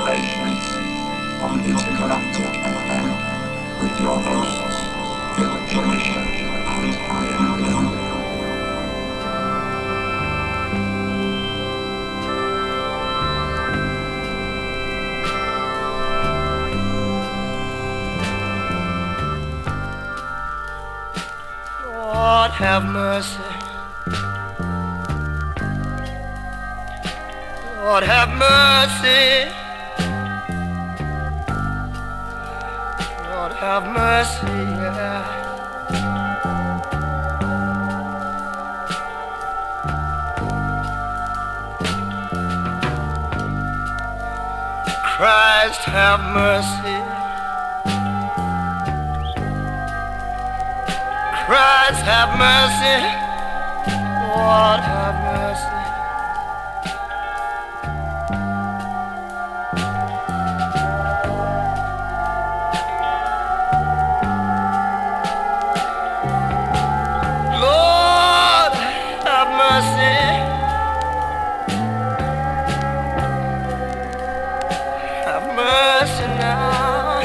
Vibrations on Intergalactic FM with your host, Phil Joyce, and I am Will. Lord have mercy. Lord have mercy. Lord have mercy, yeah. Christ have mercy. Christ have mercy. Lord have mercy. Lord have mercy. Have mercy now.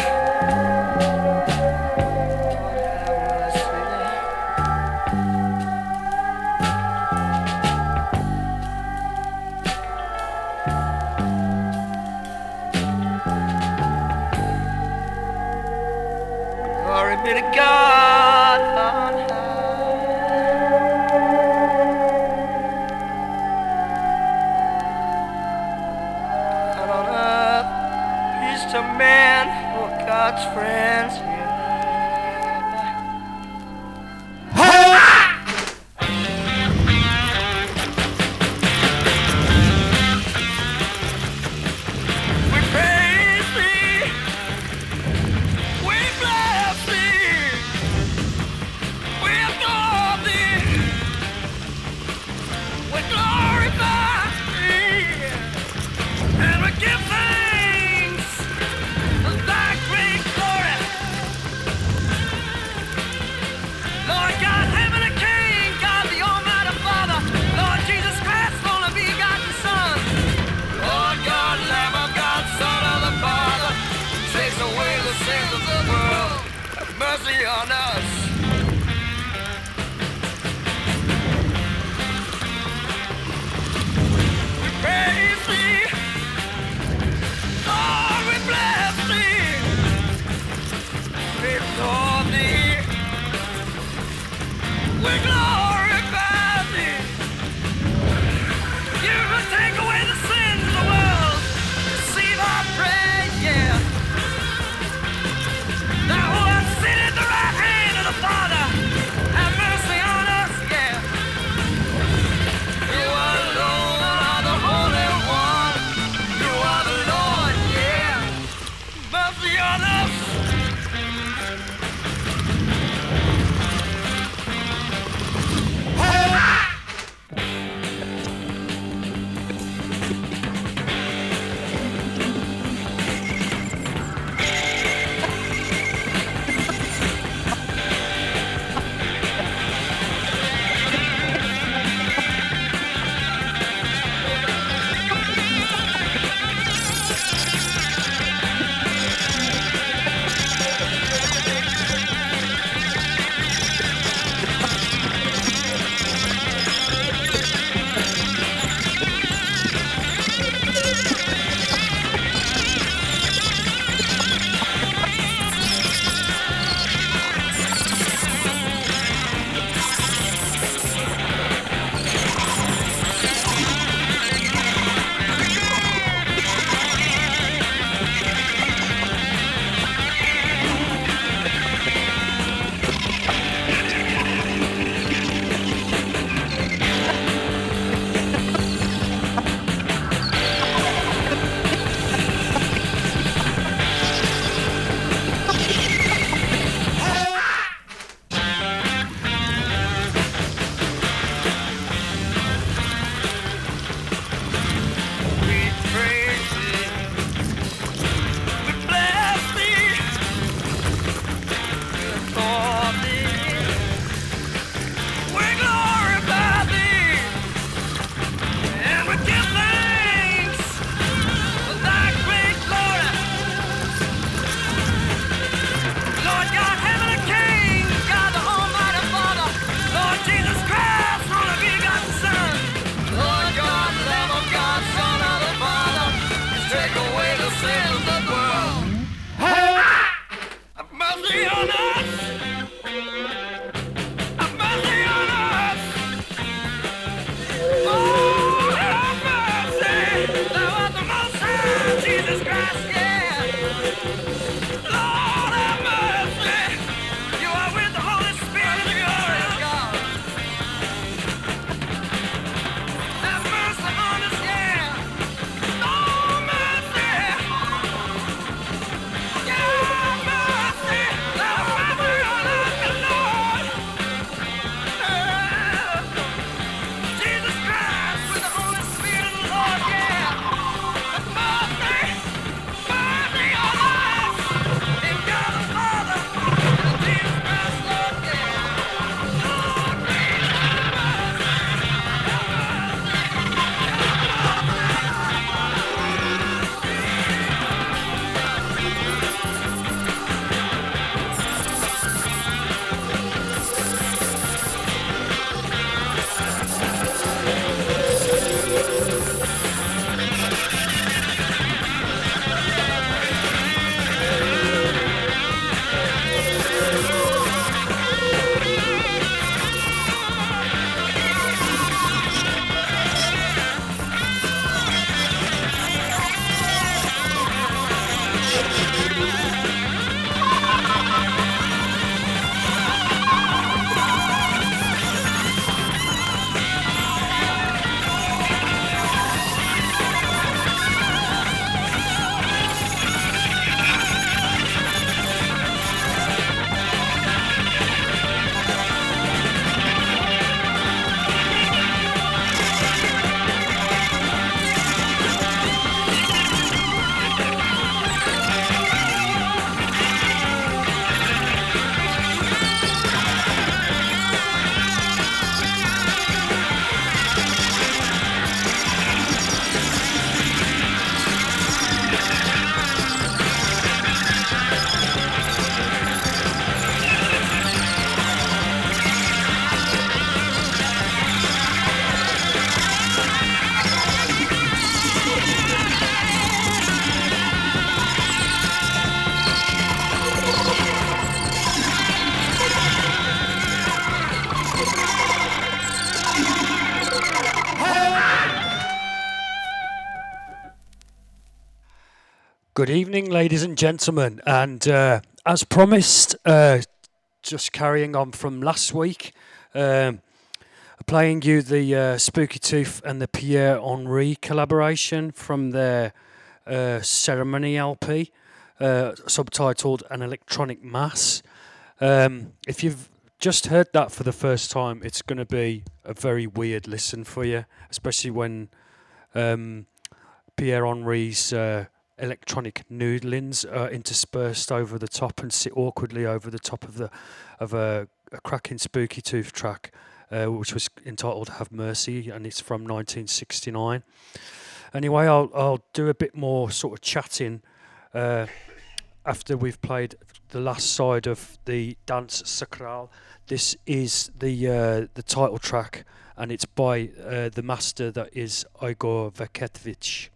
Glory be to God on high, and on earth peace to men who are God's friends. Yeah. We praise Thee, we bless Thee, we adore Thee, we glorify Thee, and we give thanks for Thy great glory. Lord God, heaven and King, God the Almighty Father, Lord Jesus Christ, only begotten Son, Lord God, Lamb of God, Son of the Father, takes away the sins of the world. Have mercy on us. We praise Thee, Lord, we bless Thee, we adore Thee, we glorify Thee. You will take away the sins of the world. Receive our praise, yeah. Thou who art seated at the right hand of the Father, have mercy on us, yeah. You alone are the Holy One. You are the Lord, yeah. Mercy on us. Good evening, ladies and gentlemen, and as promised, just carrying on from last week, playing you the Spooky Tooth and the Pierre Henry collaboration from their Ceremony LP, subtitled An Electronic Mass. If you've just heard that for the first time, it's going to be a very weird listen for you, especially when Pierre Henry's electronic noodlings are interspersed over the top and sit awkwardly over the top of a cracking Spooky Tooth track, which was entitled "Have Mercy," and it's from 1969. Anyway, I'll do a bit more sort of chatting after we've played the last side of the Dance Sacral. This is the title track, and it's by the master that is Igor Verketovich.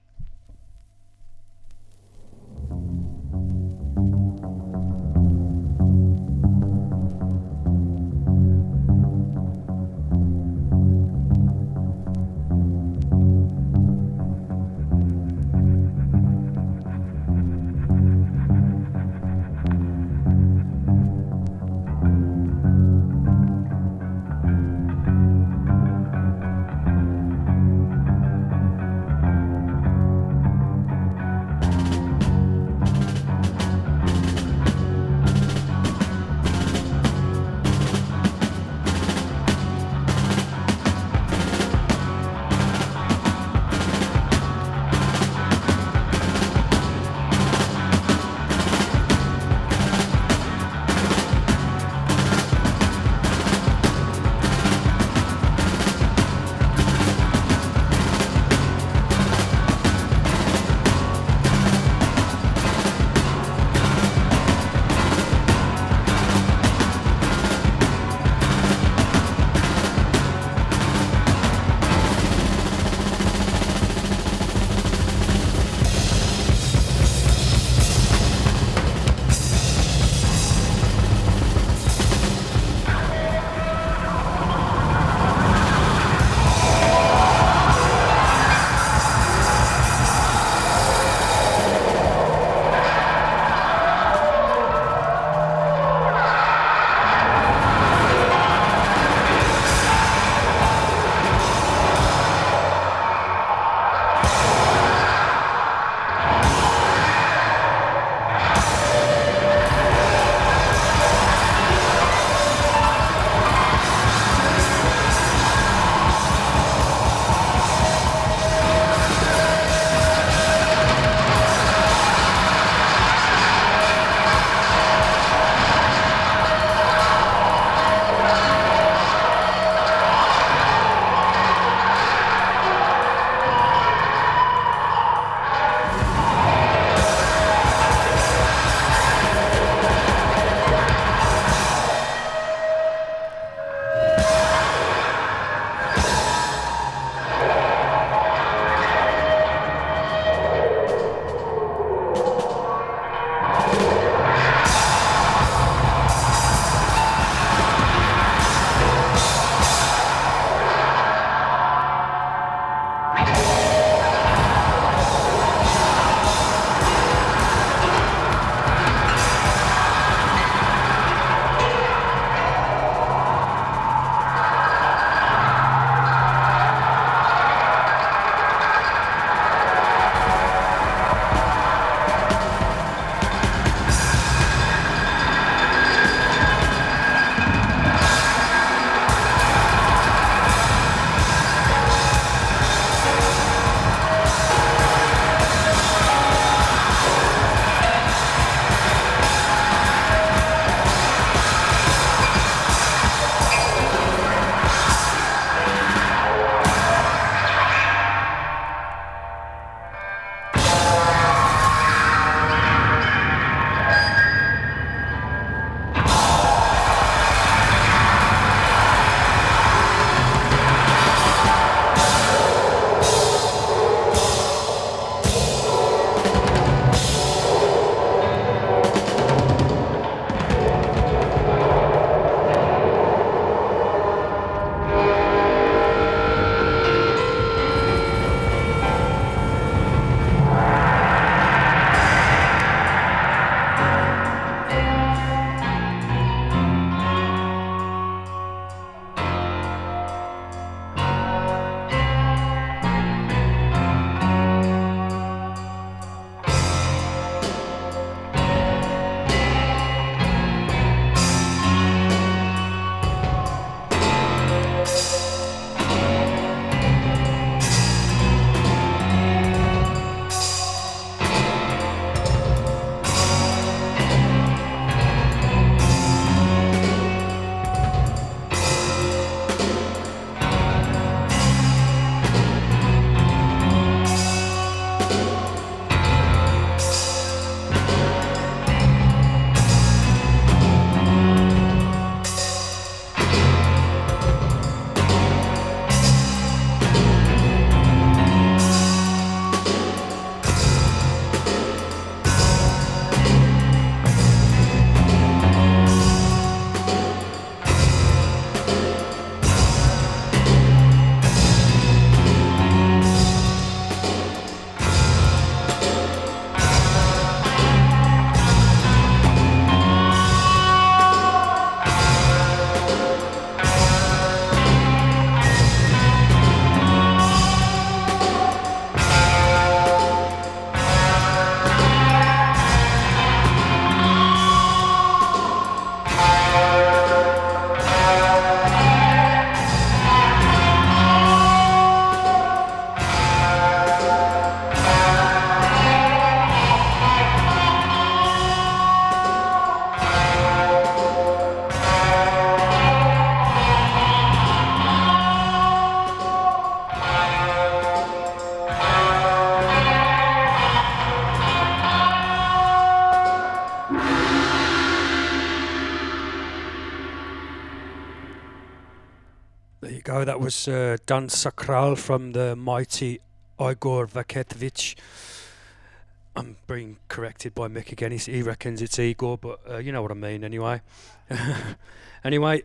There you go. That was Dan Sakral from the mighty Igor Vaketovich. I'm being corrected by Mick again. He reckons it's Igor, but you know what I mean anyway. Anyway,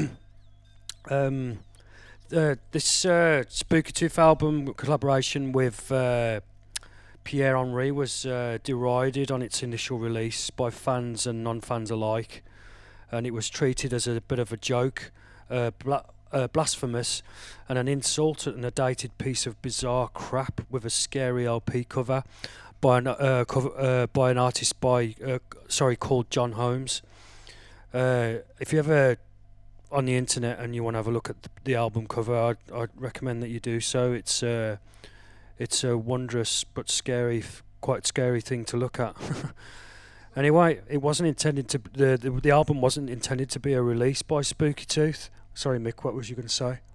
this Spooky Tooth album collaboration with Pierre Henry was derided on its initial release by fans and non-fans alike, and it was treated as a bit of a joke, blasphemous, and an insult and a dated piece of bizarre crap with a scary LP cover by an artist called John Holmes. If you ever on the internet and you want to have a look at the album cover, I'd recommend that you do so. It's a wondrous but quite scary thing to look at. Anyway, it wasn't intended to. The album wasn't intended to be a release by Spooky Tooth. Sorry, Mick, what was you going to say?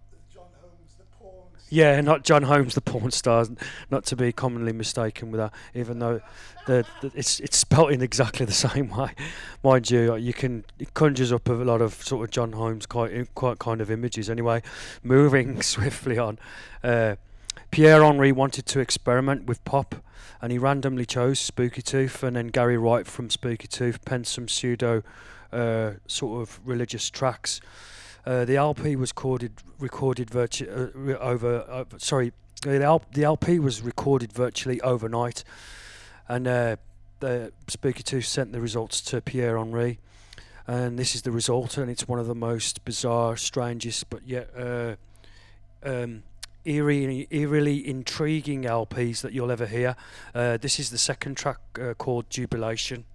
Yeah, not John Holmes, the porn star, not to be commonly mistaken with that. Even though it's spelt in exactly the same way, mind you. It conjures up a lot of sort of John Holmes quite kind of images. Anyway, moving swiftly on. Pierre Henry wanted to experiment with pop, and he randomly chose Spooky Tooth, and then Gary Wright from Spooky Tooth penned some pseudo sort of religious tracks. The LP was recorded virtually the LP was recorded virtually overnight, and the Spooky Tooth sent the results to Pierre Henry, and this is the result, and it's one of the most bizarre, strangest, but yet eerily intriguing LPs that you'll ever hear. This is the second track called Jubilation.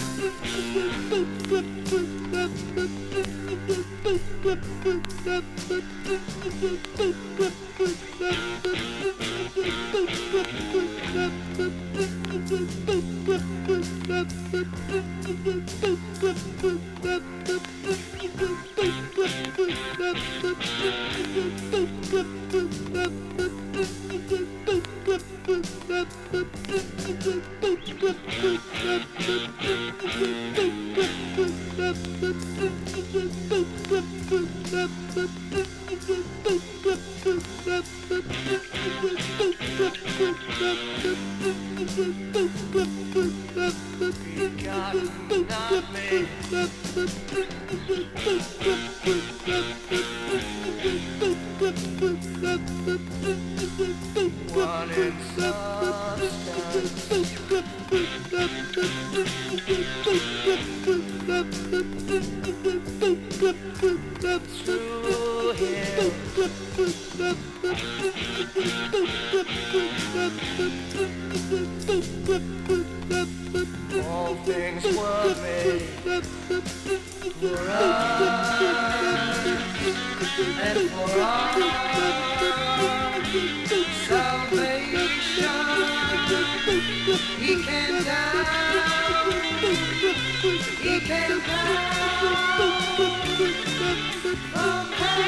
All things were made for us and for our salvation. He came down, he came down from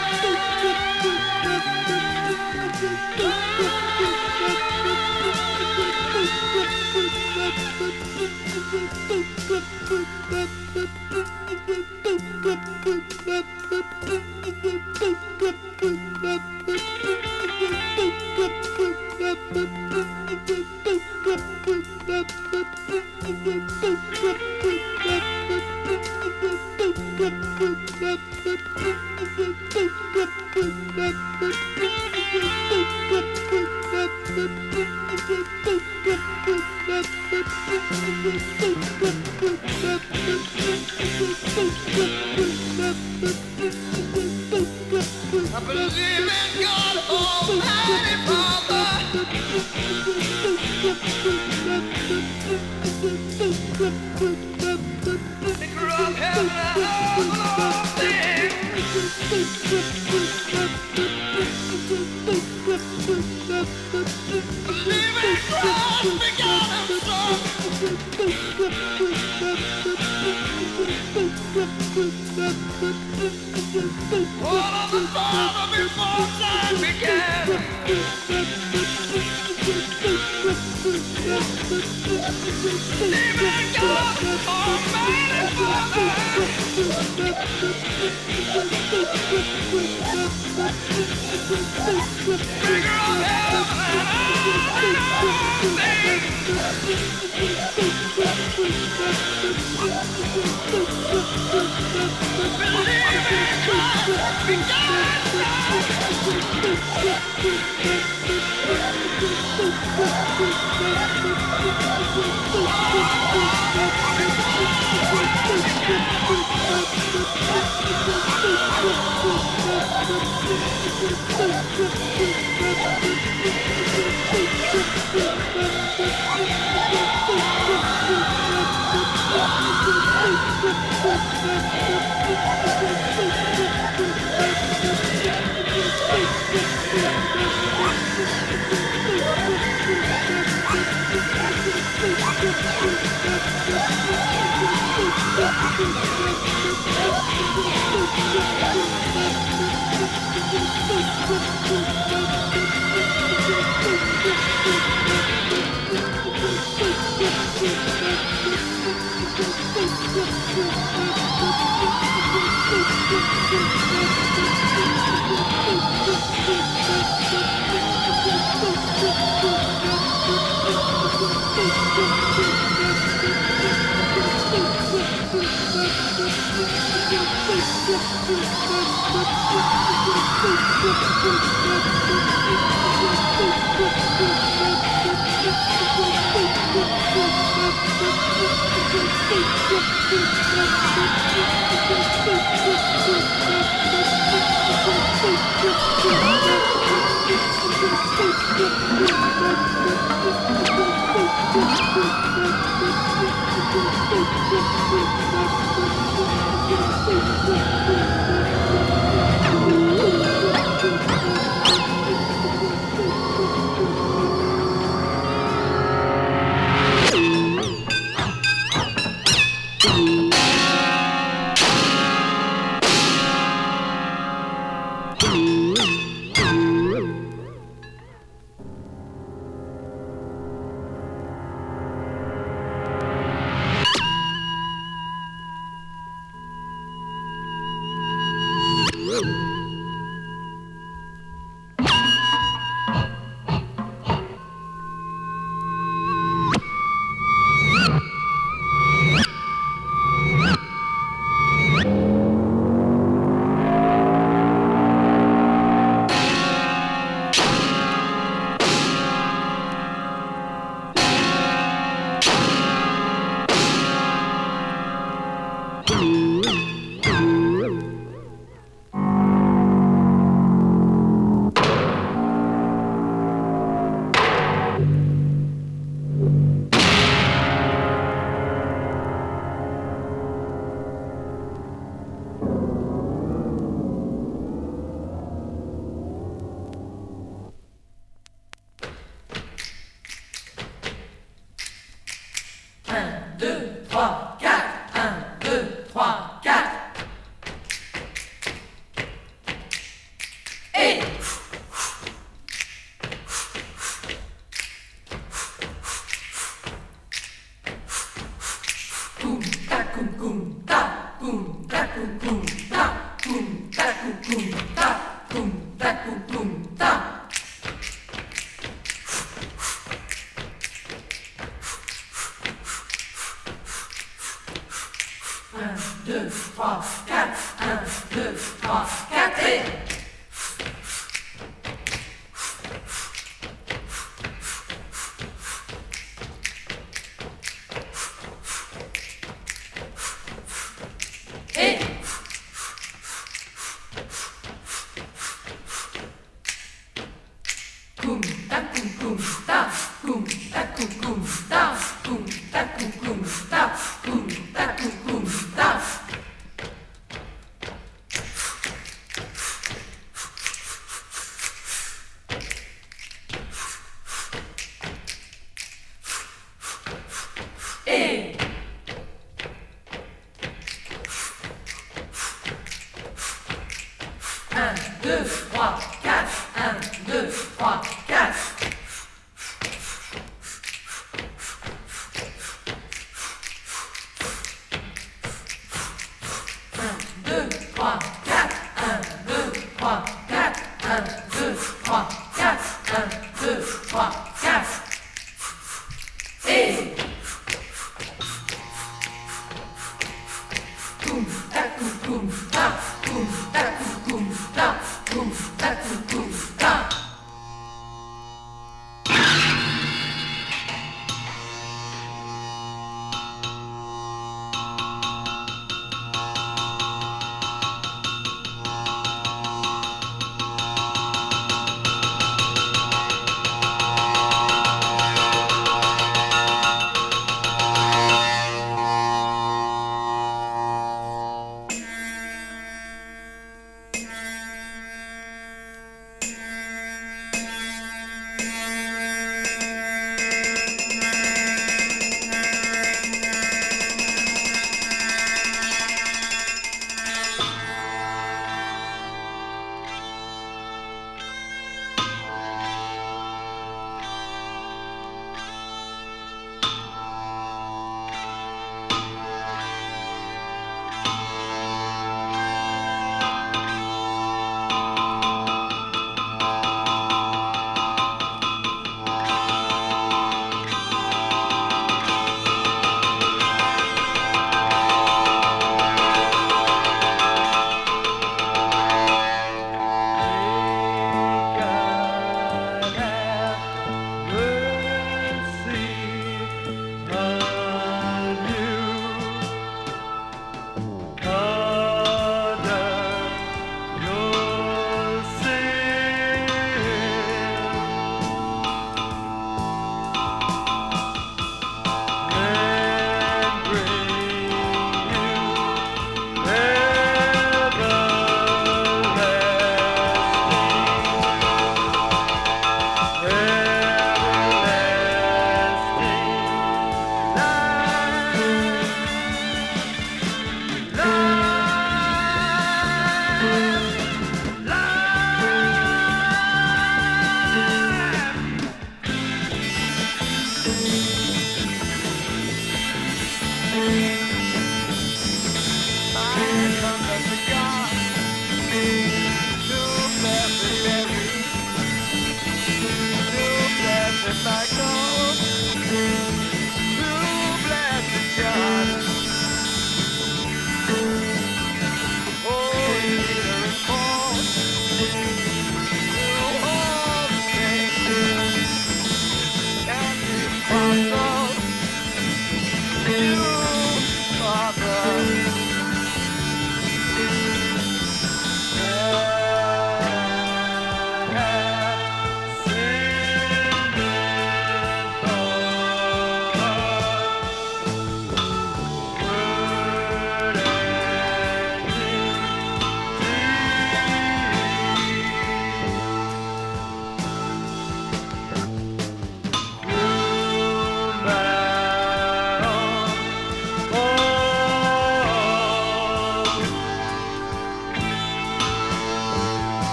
I believe in God Almighty Father. Maker of heaven and all things. Believe in Christ, begotten Son. All of the Father before time began. Believe in God Almighty Father. Maker of heaven and all things. Believe in Christ, begotten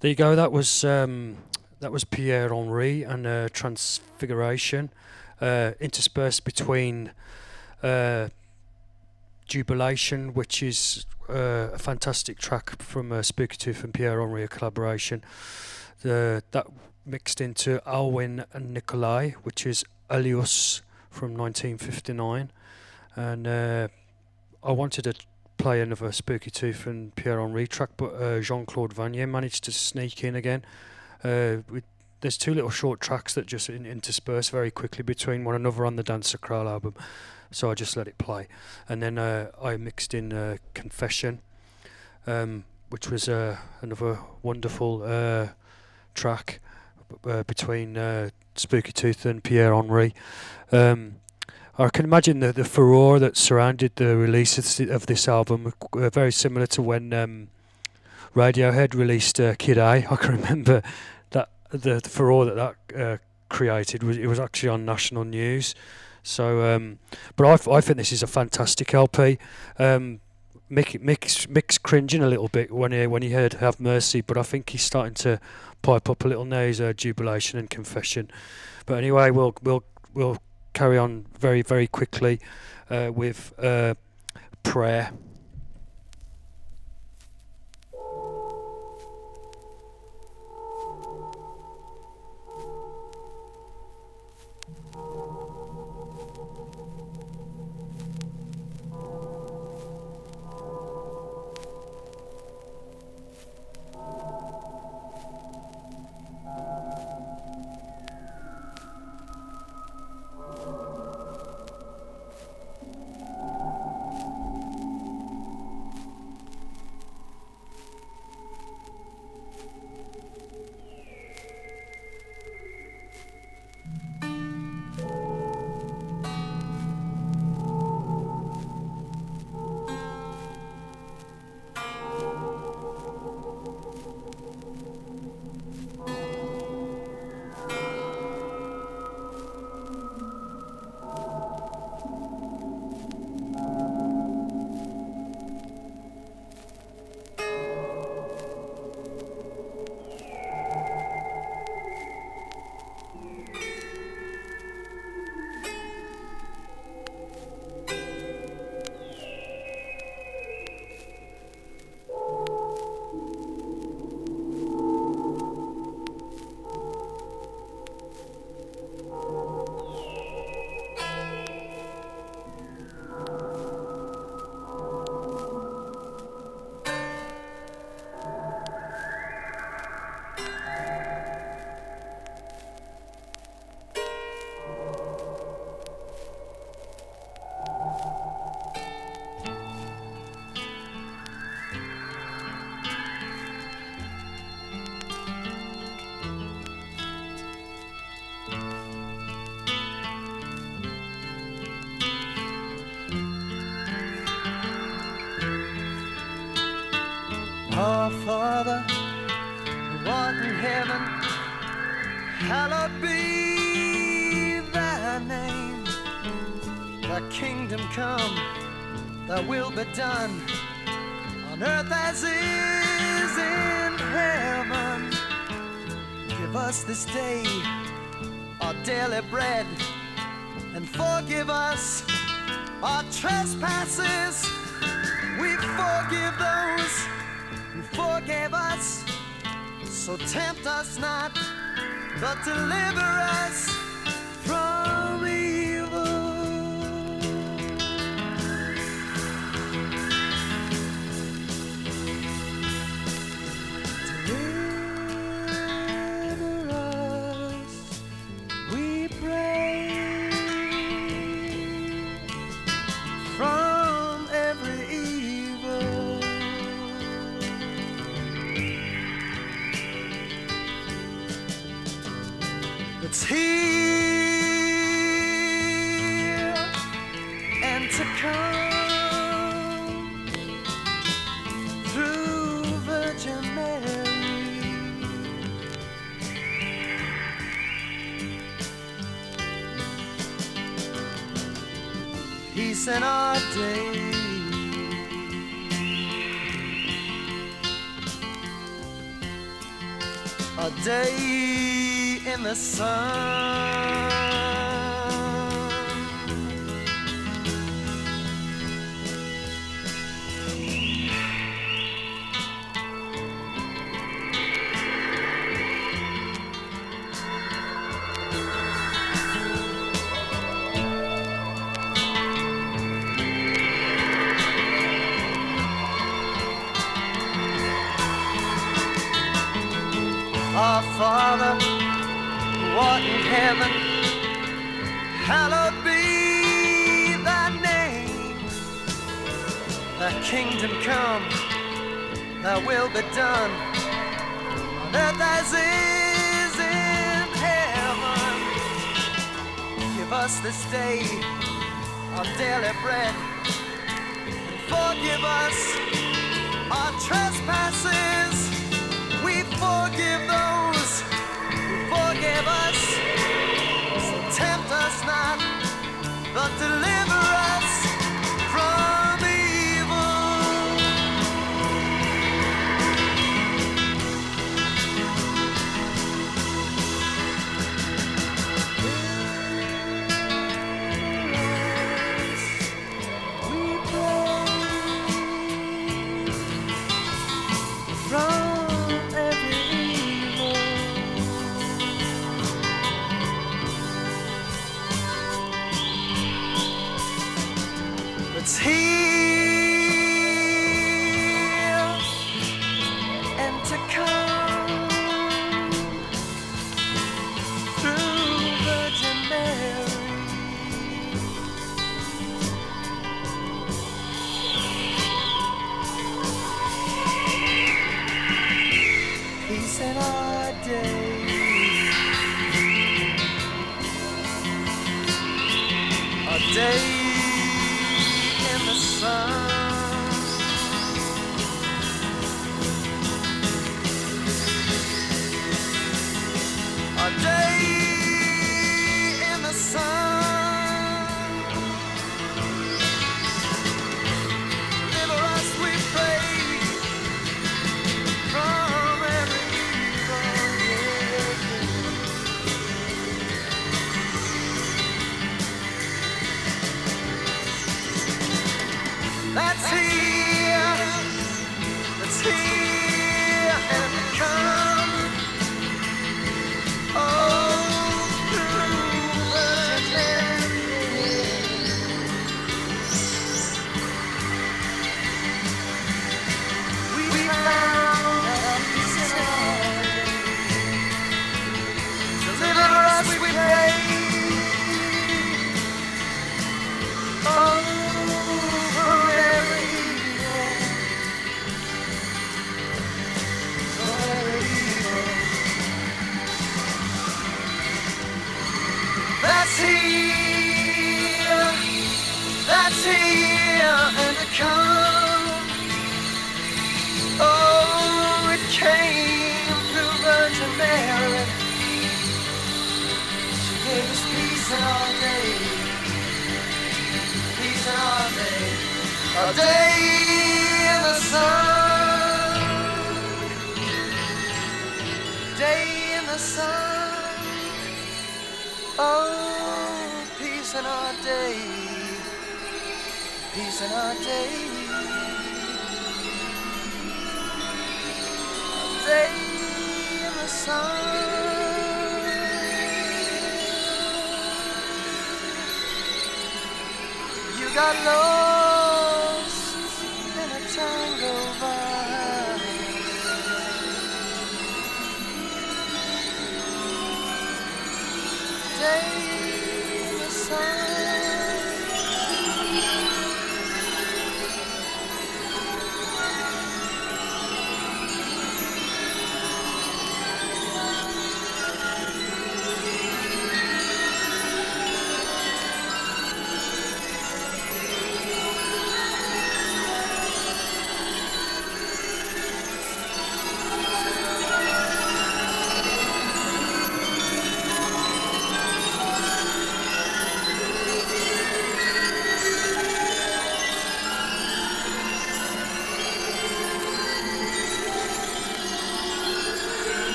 There you go. That was Pierre Henry and Transfiguration, interspersed between Jubilation, which is a fantastic track from Spooky Tooth and Pierre Henry, a collaboration. That mixed into Alwyn and Nikolai, which is Alius from 1959, and I wanted to play another Spooky Tooth and Pierre Henry track, but Jean-Claude Vanier managed to sneak in again. There's two little short tracks that just intersperse very quickly between one another on the Dancer Kral album, so I just let it play. And then I mixed in Confession, which was another wonderful track between Spooky Tooth and Pierre Henry. I can imagine the furore that surrounded the release of this album, very similar to when Radiohead released Kid A. I can remember that the furore that created was actually on national news. So, but I think this is a fantastic LP. Mick's cringing a little bit when he heard Have Mercy, but I think he's starting to pipe up a little now. He's Jubilation and Confession. But anyway, we'll carry on very, very quickly with Prayer. Our Father, who art in heaven, hallowed be thy name. Thy kingdom come, thy will be done, on earth as is in heaven. Give us this day our daily bread, and forgive us our trespasses. We forgive those who forgave us. So tempt us not, but deliver us from evil. Deliver us, we pray, from every evil. It's here and to come through Virgin Mary. Peace in our day. day in the sun. Our Father, who art in heaven, hallowed be thy name. Thy kingdom come, thy will be done, on earth as is in heaven. Give us this day our daily bread, and forgive us our trespasses. We forgive those who forgive us. So tempt us not, but deliver us from evil. We pray from it's here and to come through Virgin Mary. Peace in our day, our day in the sun. A day in the sun. Deliver us, we pray, from every evil. That's here and to come. Oh, through Virgin Mary. We found a peace in our day. Deliver us, we pray. Oh, that's here and to come. Oh, it came through Virgin Mary. She gave us peace in our day, peace in our day, a day in the sun, day in the sun. Oh, peace in our day, peace in our day, a day in the sun. You got lost in a tango vibe. Day in the sun.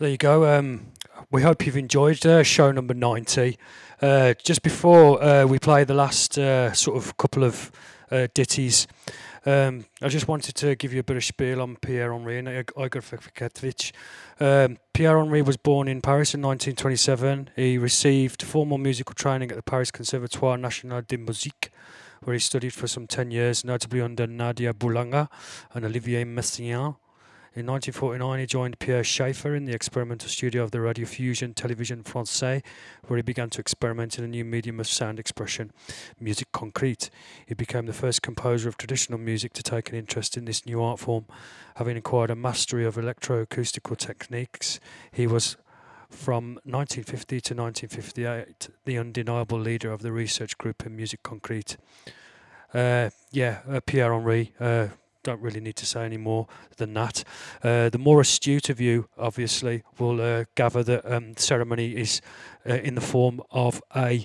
There you go. We hope you've enjoyed show number 90. Just before we play the last sort of couple of ditties, I just wanted to give you a bit of spiel on Pierre-Henri and Igor Verketovich. Pierre-Henri was born in Paris in 1927. He received formal musical training at the Paris Conservatoire National de Musique, where he studied for some 10 years, notably under Nadia Boulanger and Olivier Messiaen. In 1949, he joined Pierre Schaeffer in the experimental studio of the Radio Fusion Télévision Française, where he began to experiment in a new medium of sound expression, musique concrète. He became the first composer of traditional music to take an interest in this new art form. Having acquired a mastery of electroacoustical techniques, he was, from 1950 to 1958, the undeniable leader of the research group in musique concrète. Pierre-Henri, don't really need to say any more than that. The more astute of you, obviously, will gather that the ceremony is in the form of a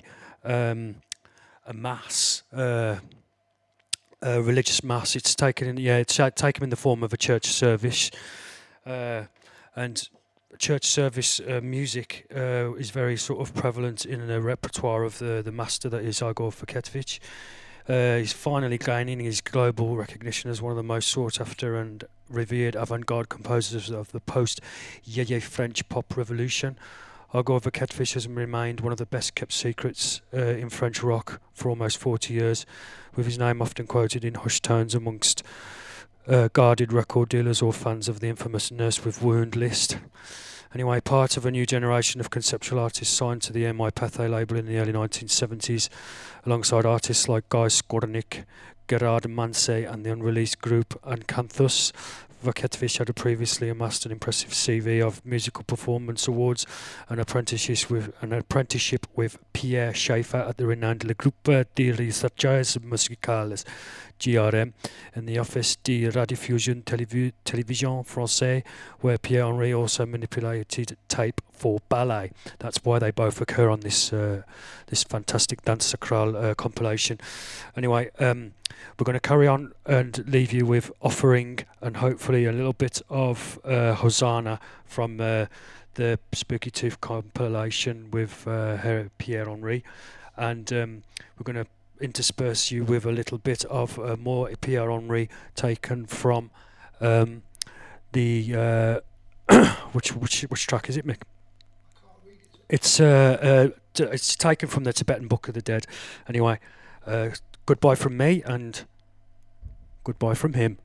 mass, a religious mass. It's taken in the form of a church service, and church service music is very sort of prevalent in the repertoire of the master that is Igor Verketovich. He's finally gaining his global recognition as one of the most sought-after and revered avant-garde composers of the post-Yeye French pop revolution. Igor Verketovich has remained one of the best-kept secrets in French rock for almost 40 years, with his name often quoted in hushed tones amongst guarded record dealers or fans of the infamous Nurse with Wound list. Anyway, part of a new generation of conceptual artists signed to the MI Pathé label in the early 1970s, alongside artists like Guy Skornik, Gerard Manse and the unreleased group Acanthus. Verketovich had previously amassed an impressive CV of musical performance awards, an apprenticeship with Pierre Schaeffer at the renowned Le Groupe de Recherches Musicales, GRM, and the Office de Radiodiffusion Télévision Française, where Pierre-Henri also manipulated tape for ballet. That's why they both occur on this fantastic Dance Sacral compilation. Anyway, we're going to carry on and leave you with Offering and hopefully a little bit of Hosanna from the Spooky Tooth compilation with Pierre-Henri. And we're going to intersperse you with a little bit of more Pierre-Henri taken from the which track is it, Mick? It's taken from the Tibetan Book of the Dead. Anyway, goodbye from me and goodbye from him.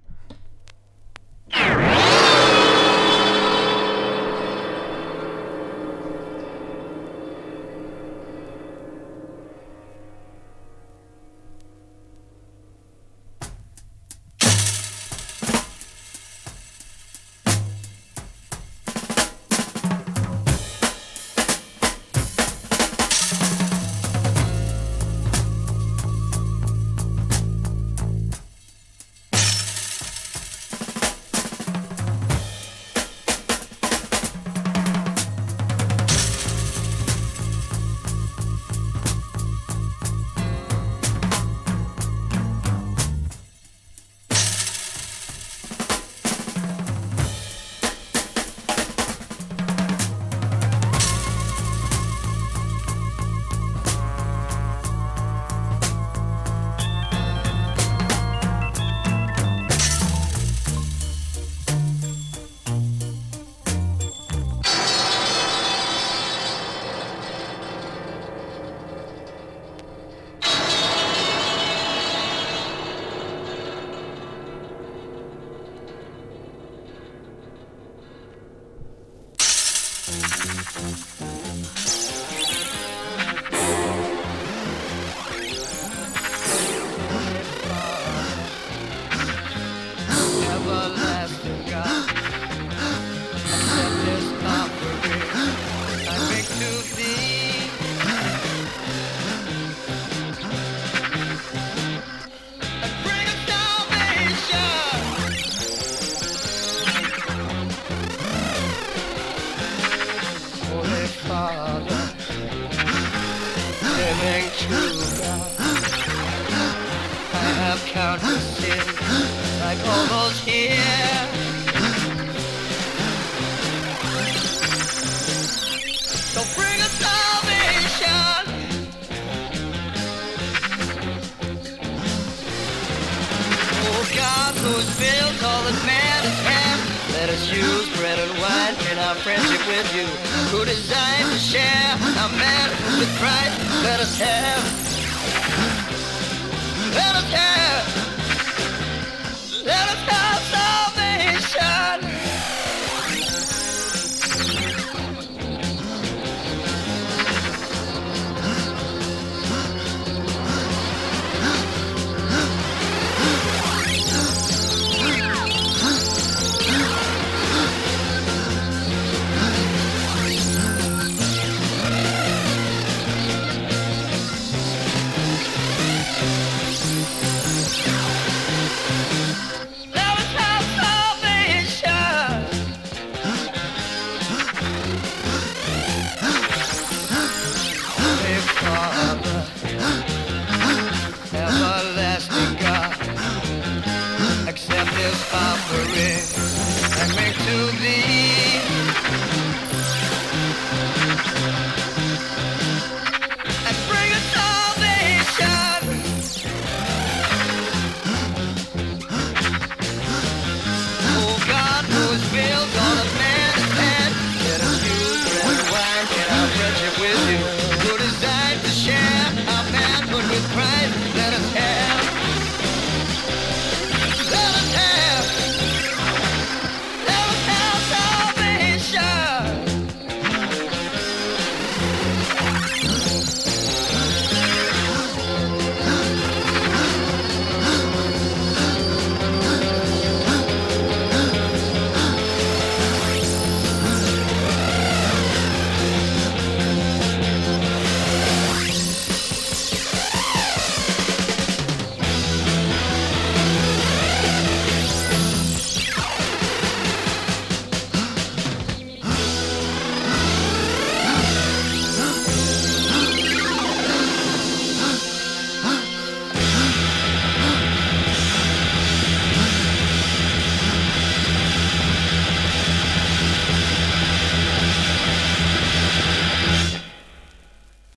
that man is ham. Let us use bread and wine in our friendship with you, who desire to share our man with Christ. Let us have